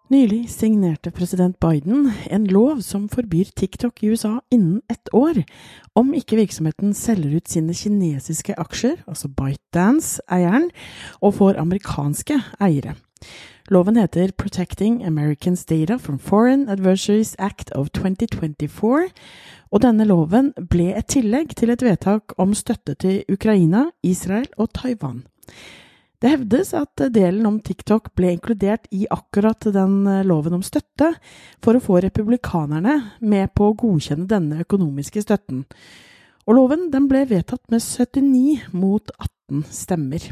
Nylig signerte president Biden en lov som forbyr TikTok i USA innen 1 år, om ikke virksomheten selger ut sine kinesiske aksjer, altså ByteDance-eieren, og får amerikanske eiere. Loven heter Protecting Americans Data from Foreign Adversaries Act of 2024, og denne loven ble et tillegg til et vedtak om støtte til Ukraina, Israel og Taiwan. Det hevdes at delen om TikTok ble inkludert i akkurat den loven om støtte for å få republikanerne med på å godkjenne denne økonomiske støtten. Og loven den ble vedtatt med 79 mot 18 stemmer.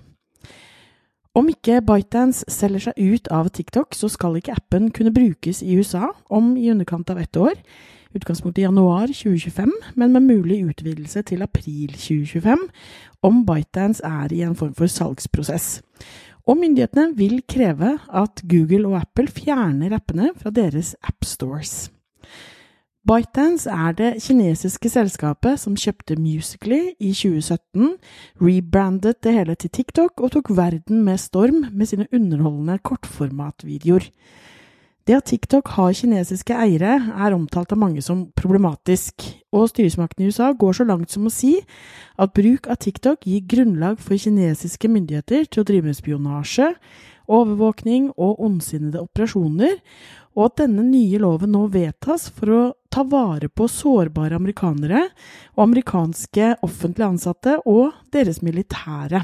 Om ikke ByteDance selger seg ut av TikTok, så skal ikke appen kunne brukes i USA om i underkant av 1 år, utgangspunkt i januar 2025, men med mulig utvidelse til april 2025, om ByteDance er i en form for salgsprosess. Og myndighetene vil kreve at Google og Apple fjerner appene fra deres appstores. ByteDance er det kinesiske selskapet som kjøpte Musical.ly i 2017, rebrandet det hele til TikTok og tok verden med storm med sine underholdende kortformatvideoer. Det at TikTok har kinesiske eiere er omtalt av mange som problematisk, og styresmakten i USA går så langt som å si at bruk av TikTok gir grunnlag for kinesiske myndigheter til å drive med spionasje, overvåkning og ondsinnede operasjoner, og at denne nye loven nå vedtas for å ta vare på sårbare amerikanere og amerikanske offentlige ansatte og deres militære.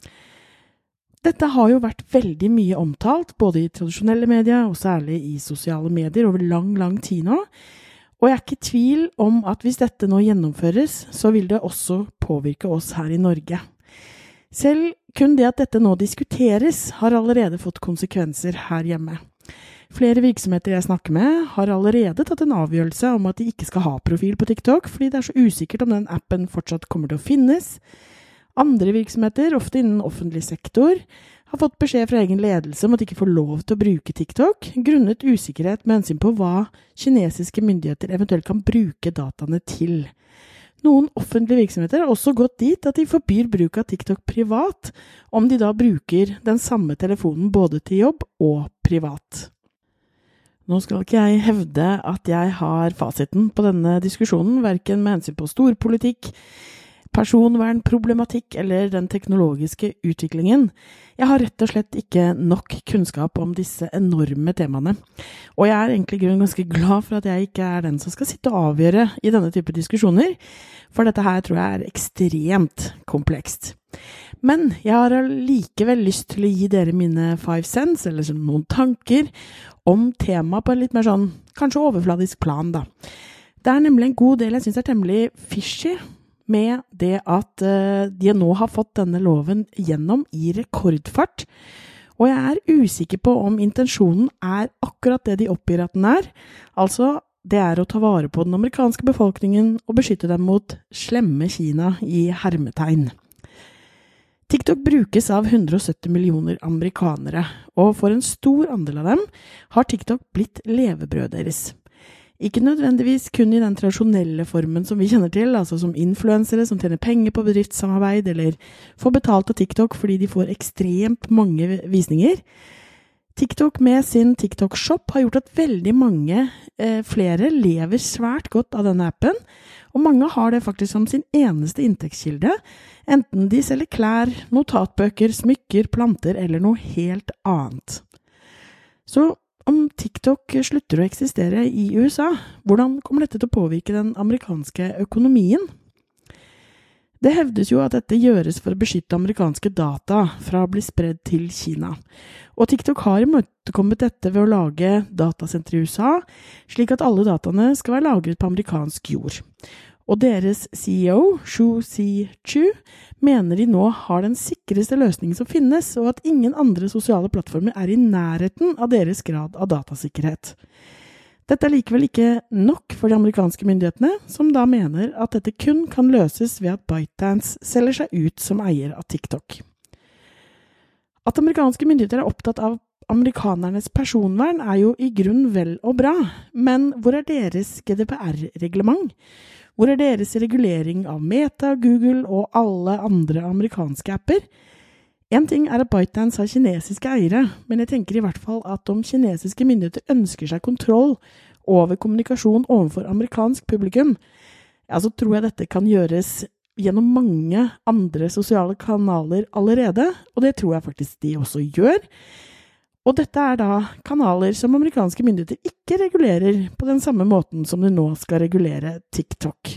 Dette har jo vært veldig mye omtalt, både i tradisjonelle medier og særlig i sosiale medier over lang tid nå. Og jeg er ikke i tvil om at hvis dette nå gjennomføres, så vil det også påvirke oss her i Norge. Selv kun det at dette nå diskuteres har allerede fått konsekvenser her hjemme. Flere virksomheter jeg snakker med har allerede tatt en avgjørelse om at de ikke skal ha profil på TikTok, fordi det er så usikkert om den appen fortsatt kommer til å finnes. Andre virksomheter, ofte innen offentlig sektor, har fått beskjed fra egen ledelse om at de ikke får lov til å bruke TikTok, grunnet usikkerhet med hensyn på hva kinesiske myndigheter eventuelt kan bruke dataene til. Noen offentlige virksomheter har også gått dit at de forbyr bruk av TikTok privat, om de da bruker den samme telefonen både til jobb og privat. Nå skal ikke jeg hevde at jeg har fasiten på denne diskusjonen, hverken med hensyn på storpolitikk, personvernproblematikk eller den teknologiske utviklingen. Jeg har rett og slett ikke nok kunnskap om disse enorme temaene. Og jeg er egentlig ganske glad for at jeg ikke er den som skal sitte og avgjøre i denne type diskusjoner, for dette her tror jeg er ekstremt komplekst. Men jeg har likevel lyst til å gi dere mine 5 cents, eller noen tanker, om temaet på en litt mer sånn, kanskje overfladisk plan da. Det er nemlig en god del jeg synes er temmelig fishy, med det at de nå har fått denne loven gjennom i rekordfart. Og jeg er usikker på om intensjonen er akkurat det de oppgir at den er. Altså, det er å ta vare på den amerikanske befolkningen og beskytte dem mot slemme Kina i hermetegn. TikTok brukes av 170 millioner amerikanere, og for en stor andel av dem har TikTok blitt levebrød deres. Ikke nødvendigvis kun i den tradisjonelle formen som vi kjenner til, altså som influensere som tjener penger på bedriftssamarbeid eller får betalt av TikTok fordi de får ekstremt mange visninger. TikTok med sin TikTok-shop har gjort at veldig mange flere lever svært godt av denne appen, og mange har det faktisk som sin eneste inntektskilde, enten de selger klær, notatbøker, smykker, planter eller noe helt annet. Så om TikTok slutter å eksistere i USA, hvordan kommer dette til å påvirke den amerikanske økonomien? Det hevdes jo at dette gjøres for å beskytte amerikanske data fra å bli spredd til Kina. Og TikTok har imøtekommet dette ved å lage datasenter i USA, slik at alle dataene skal være lagret på amerikansk jord. Og deres CEO, Shou Zi Chew, mener de nå har den sikreste løsningen som finnes, og at ingen andre sosiale plattformer er i nærheten av deres grad av datasikkerhet. Dette er likevel ikke nok for de amerikanske myndighetene, som da mener at dette kun kan løses ved at ByteDance selger seg ut som eier av TikTok. At amerikanske myndigheter er opptatt av amerikanernes personvern er jo i grunn vel og bra, men hvor er deres GDPR-reglement? Hvor er deres regulering av Meta, Google og alle andre amerikanske apper? En ting at ByteDance har kinesiske eiere, men jeg tenker i hvert fall at om kinesiske myndigheter ønsker seg kontroll over kommunikasjon overfor amerikansk publikum, ja, så tror jeg dette kan gjøres gjennom mange andre sosiale kanaler allerede, og det tror jeg faktisk de også gjør. Og dette da kanaler som amerikanske myndigheter ikke regulerer på den samme måten som de nå skal regulere TikTok.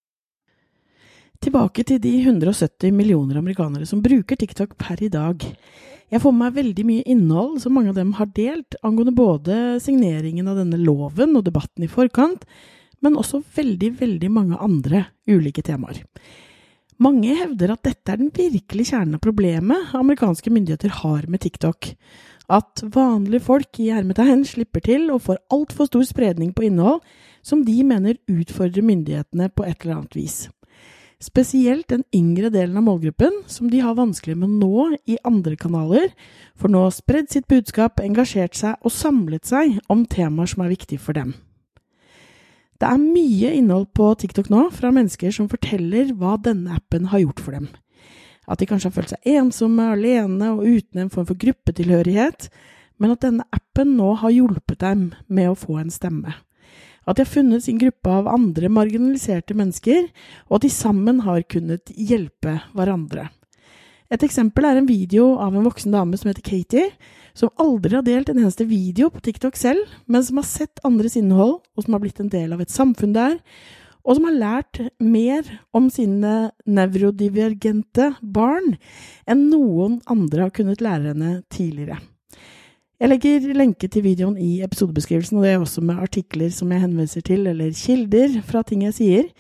Tilbake til de 170 millioner amerikanere som bruker TikTok per i dag. Jeg får med meg veldig mye innhold som mange av dem har delt, angående både signeringen av denne loven og debatten i forkant, men også veldig mange andre ulike temaer. Mange hevder at dette den virkelige kjernen av problemet amerikanske myndigheter har med TikTok. At vanlige folk i hermetegn slipper til og får alt for stor spredning på innhold som de mener utfordrer myndighetene på et eller annet vis. Spesielt den yngre delen av målgruppen, som de har vanskelig med å nå i andre kanaler, får nå spredd sitt budskap, engasjert seg og samlet seg om temaer som er viktige for dem. Det mye innhold på TikTok nå fra mennesker som forteller hva denne appen har gjort for dem. At de kanskje har følt seg ensomme, alene og uten en form for gruppetilhørighet, men at denne appen nå har hjulpet dem med å få en stemme. At de har funnet sin gruppe av andre marginaliserte mennesker, og at de sammen har kunnet hjelpe hverandre. Et eksempel en video av en voksen dame som heter Katie, som aldri har delt en eneste video på TikTok selv, men som har sett andres innhold, og som har blitt en del av et samfunn der, og som har lært mer om sine nevrodivergente barn enn noen andre har kunnet lære henne tidligere. Jeg legger lenke til videoen i episodebeskrivelsen, og det også med artikler som jeg henviser til, eller kilder fra ting jeg sier.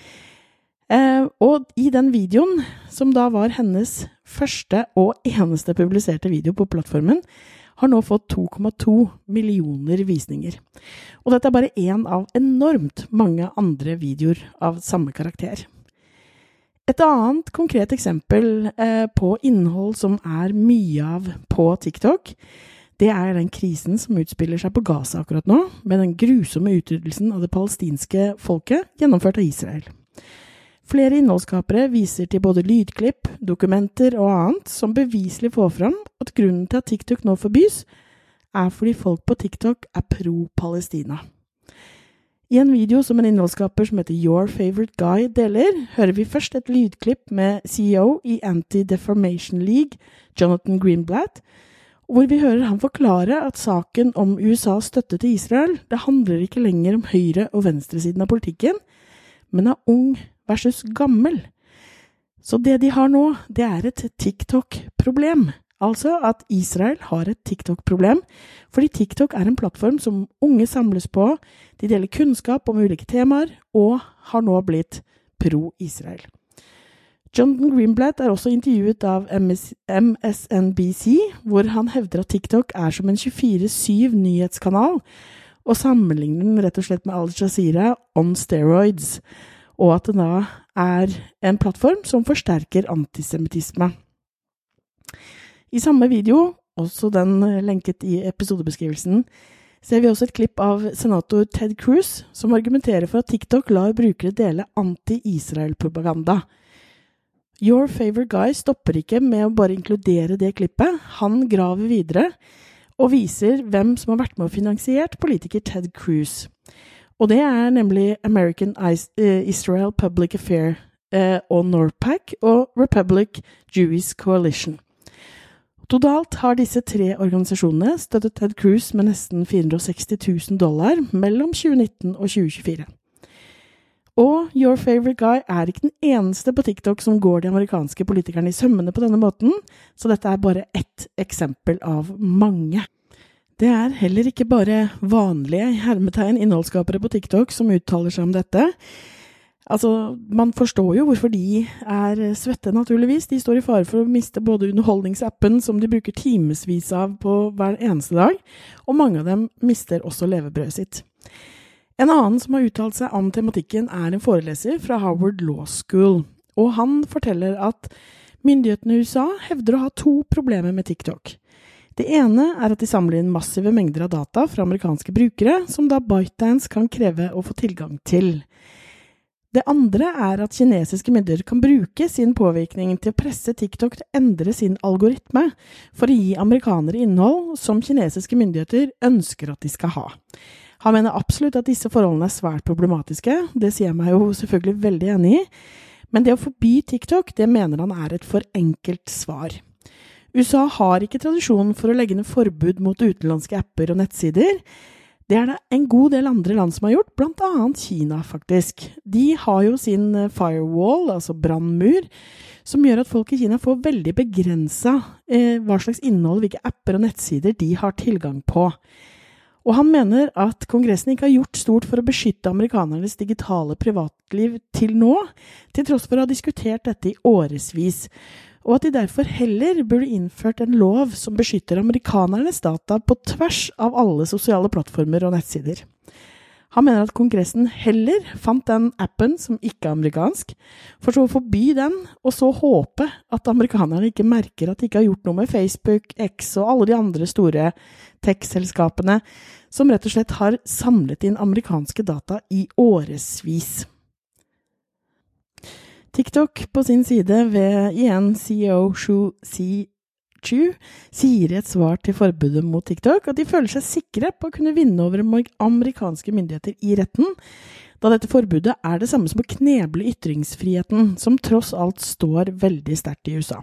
Og i den videoen, som da var hennes første og eneste publiserte video på plattformen, har nå fått 2,2 millioner visninger. Og dette bare en av enormt mange andre videoer av samme karakter. Et annet konkret eksempel på innhold som mye av på TikTok, det den krisen som utspiller seg på Gaza akkurat nå, med den grusomme utryddelsen av det palestinske folket gjennomført av Israel. Flere innholdsskapere viser til både lydklipp, dokumenter og annet som beviselig får fram at grunnen til at TikTok nå forbys, fordi folk på TikTok pro-Palestina. I en video som en innholdsskaper som heter Your Favorite Guy deler, hører vi først et lydklipp med CEO i Anti-Defamation League, Jonathan Greenblatt, hvor vi hører han forklare at saken om USAs støtte til Israel, det handler ikke lenger om høyre- og venstresiden av politikken, men av ung versus gammel. Så det de har nå, det et TikTok-problem. Altså at Israel har et TikTok-problem, fordi TikTok en plattform som unge samles på, de deler kunnskap om ulike temaer, og har nå blitt pro-Israel. Jonathan Greenblatt også intervjuet av MSNBC, hvor han hevder at TikTok som en 24/7 nyhetskanal, og sammenligner den rett og slett med Al Jazeera on steroids, og at det da en plattform som forsterker antisemittisme. I samme video, også den lenket i episodebeskrivelsen, ser vi også et klipp av senator Ted Cruz, som argumenterer for at TikTok lar brukere dele anti-Israel-propaganda. Your Favorite Guy stopper ikke med å bare inkludere det klippet. Han graver videre og viser hvem som har vært med og finansiert politiker Ted Cruz. Og det nemlig American Israel Public Affair og NORPAC og Republic Jewish Coalition. Totalt har disse 3 organisasjonene støttet Ted Cruz med nesten $460,000 mellom 2019 og 2024. Og Your Favorite Guy ikke den eneste på TikTok som går de amerikanske politikerne i sømmene på denne måten, så dette bare ett eksempel av mange. Det heller ikke bare vanlige hermetegn innholdsskapere på TikTok som uttaler seg om dette. Altså, man forstår jo hvorfor de svette naturligvis. De står i fare for å miste både underholdningsappen som de bruker timesvis av på hver eneste dag, og mange av dem mister også levebrødet sitt. En annen som har uttalt seg om tematikken en foreleser fra Harvard Law School, og han forteller at myndighetene i USA hevder å ha 2 problemer med TikTok. Det ene at de samler inn massive mengder av data fra amerikanske brukere, som da ByteDance kan kreve å få tilgang til. Det andre at kinesiske myndigheter kan bruke sin påvirkning til å presse TikTok til å endre sin algoritme for å gi amerikanere innhold som kinesiske myndigheter ønsker at de skal ha. Han mener absolutt at disse forholdene svært problematiske, det sier jeg meg jo selvfølgelig veldig enig i, men det å forby TikTok, det mener han et for enkelt svar. USA har ikke tradisjon for å legge ned forbud mot utenlandske apper og nettsider. Det det en god del andre land som har gjort, blant annet Kina faktisk. De har jo sin firewall, altså brannmur, som gjør at folk i Kina får veldig begrenset hva slags innhold, hvilke apper og nettsider de har tilgang på. Og han mener at Kongressen ikke har gjort stort for å beskytte amerikanernes digitale privatliv til nå, til tross for å ha diskutert dette i årevis, og at de derfor heller burde innført en lov som beskytter amerikanernes data på tvers av alle sosiale plattformer og nettsider. Han mener at Kongressen heller fant den appen som ikke amerikansk, for så å forby den, og så håpe at amerikanerne ikke merker at de ikke har gjort noe med Facebook, X og alle de andre store tech-selskapene, som rett og slett har samlet inn amerikanske data i årevis. TikTok på sin side ved igjen CEO Xu Chu sier i et svar til forbudet mot TikTok at de føler seg sikre på å kunne vinne over amerikanske myndigheter i retten, da dette forbudet det samme som å kneble ytringsfriheten, som tross alt står veldig sterkt i USA.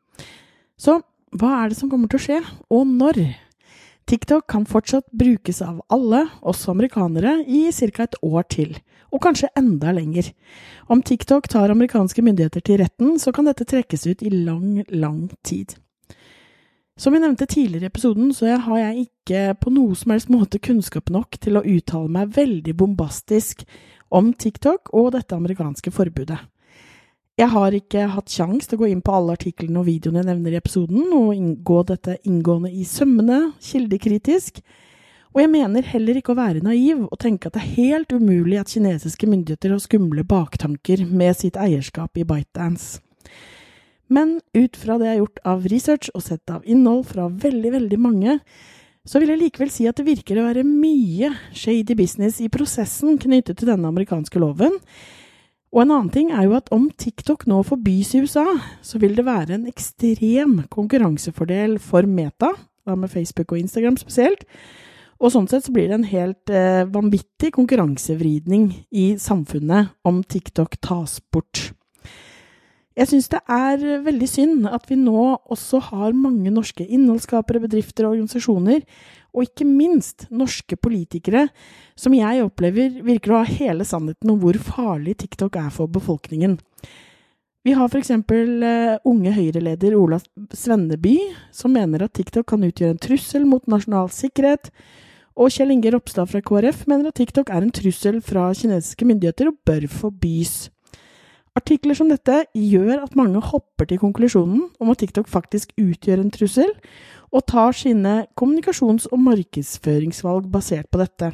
Så hva det som kommer til å skje, og når? TikTok kan fortsatt brukes av alle, også amerikanere, i ca. et år til, og kanskje enda lenger. Om TikTok tar amerikanske myndigheter til retten, så kan dette trekkes ut i lang tid. Som vi nevnte tidligere i episoden, så har jeg ikke på noe som helst måte kunnskap nok til å uttale meg veldig bombastisk om TikTok og dette amerikanske forbudet. Jeg har ikke hatt sjans til å gå inn på alle artiklene og videoene jeg nevner i episoden, og gå dette inngående i sømmene, kildekritisk. Og jeg mener heller ikke å være naiv og tenke at det helt umulig at kinesiske myndigheter har skumle baktanker med sitt eierskap i ByteDance. Men ut fra det jeg har gjort av research og sett av innhold fra veldig mange, så vil jeg likevel si at det virker å være mye shady business i prosessen knyttet til denne amerikanske loven. Og en annen ting jo at om TikTok nå forbys i USA, så vil det være en ekstrem konkurransefordel for Meta, da med Facebook og Instagram spesielt, og sånn sett så blir det en helt vanvittig konkurransevridning i samfunnet om TikTok tas bort. Jeg synes det veldig synd at vi nå også har mange norske innholdsskapere, bedrifter og organisasjoner, og ikke minst norske politikere, som jeg opplever virker å ha hele sannheten om hvor farlig TikTok for befolkningen. Vi har for eksempel unge høyreleder Ola Svenneby, som mener at TikTok kan utgjøre en trussel mot nasjonal sikkerhet, og Kjell Inge Ropstad fra KrF mener at TikTok en trussel fra kinesiske myndigheter og bør forbys. Artikler som dette gjør at mange hopper til konklusjonen om at TikTok faktisk utgjør en trussel, og tar sine kommunikasjons- og markedsføringsvalg basert på dette.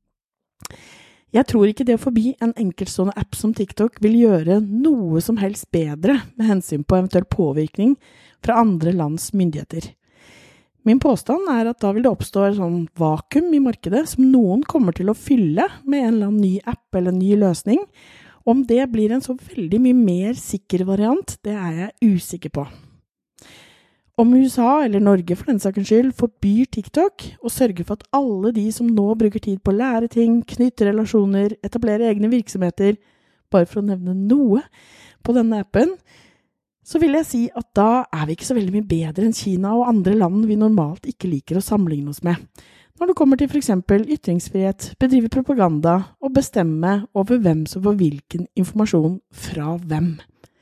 Jeg tror ikke det å forby en enkeltstående app som TikTok vil gjøre noe som helst bedre med hensyn på eventuell påvirkning fra andre lands myndigheter. Min påstand at da vil det oppstå et sånn vakuum i markedet som noen kommer til å fylle med en eller annen ny app eller en ny løsning. Om det blir en så veldig mye mer sikker variant, det jeg usikker på. Om USA, eller Norge for den sakens skyld, forbyr TikTok og sørger for at alle de som nå bruker tid på å lære ting, knytte relasjoner, etablere egne virksomheter, bare for å nevne noe på denne appen, så vil jeg si at da vi ikke så veldig mye bedre enn Kina og andre land vi normalt ikke liker å sammenligne oss med. Når det kommer til for eksempel ytringsfrihet, bedrive propaganda og bestemme over hvem som får hvilken informasjon fra hvem.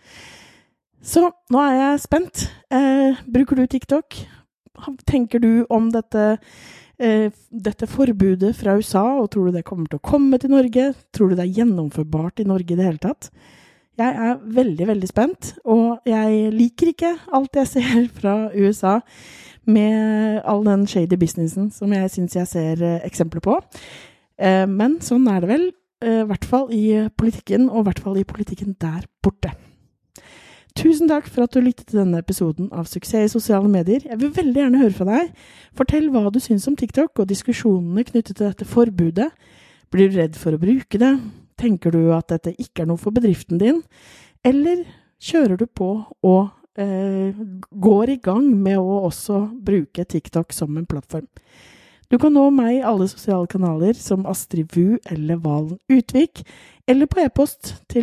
Så nå jeg spent. Bruker du TikTok? Tenker du om dette forbudet fra USA, og tror du det kommer til å komme til Norge? Tror du det gjennomførbart i Norge i det hele tatt? Jeg veldig spent, og jeg liker ikke alt jeg ser fra USA med all den shady businessen som jeg synes jeg ser eksempler på. Men sånn det vel, i hvert fall i politikken, og i hvert fall i politikken der borte. Tusen takk for at du lyttet til denne episoden av Suksess i sosiale medier. Jeg vil veldig gjerne høre fra deg. Fortell hva du synes om TikTok og diskusjonene knyttet til dette forbudet. Blir du redd for å bruke det? tenker du at dette ikke noe for bedriften din, eller kjører du på og går i gang med å også bruke TikTok som en plattform? Du kan nå meg i alle sosiale kanaler som Astrid Vu eller Valen Utvik, eller på e-post til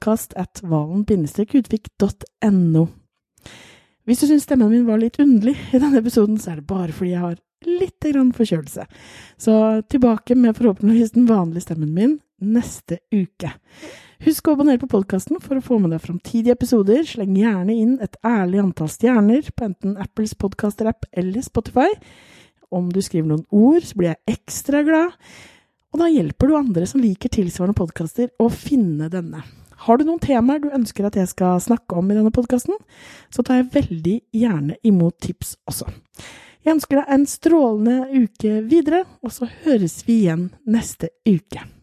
podcast@valen-utvik.no. Hvis du synes stemmen min var litt underlig i denne episoden, så det bare fordi jeg har litt grann forkjølelse. Så tilbake med forhåpentligvis den vanlige stemmen min neste uke. Husk å abonnere på podcasten for å få med deg fremtidige episoder. Sleng gjerne inn et ærlig antall stjerner på enten Apples podcaster-app eller Spotify. Om du skriver noen ord, så blir jeg ekstra glad. Og da hjelper du andre som liker tilsvarende podcaster å finne denne. Har du noen temaer du ønsker at jeg skal snakke om i denne podcasten, så tar jeg veldig gjerne imot tips også. Jeg ønsker deg en strålende uke videre, og så høres vi igjen neste uke.